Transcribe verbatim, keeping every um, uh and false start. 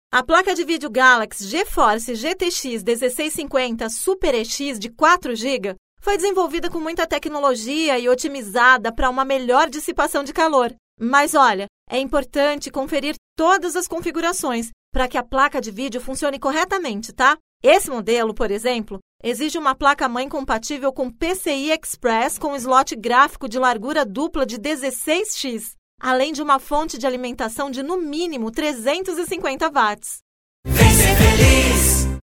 A placa de vídeo Galaxy GeForce G T X dezesseis cinquenta Super E X de quatro gigas foi desenvolvida com muita tecnologia e otimizada para uma melhor dissipação de calor. Mas olha, é importante conferir todas as configurações para que a placa de vídeo funcione corretamente, tá? Esse modelo, por exemplo, exige uma placa-mãe compatível com P C I Express com slot gráfico de largura dupla de dezesseis x, além de uma fonte de alimentação de no mínimo trezentos e cinquenta watts. Vem ser feliz!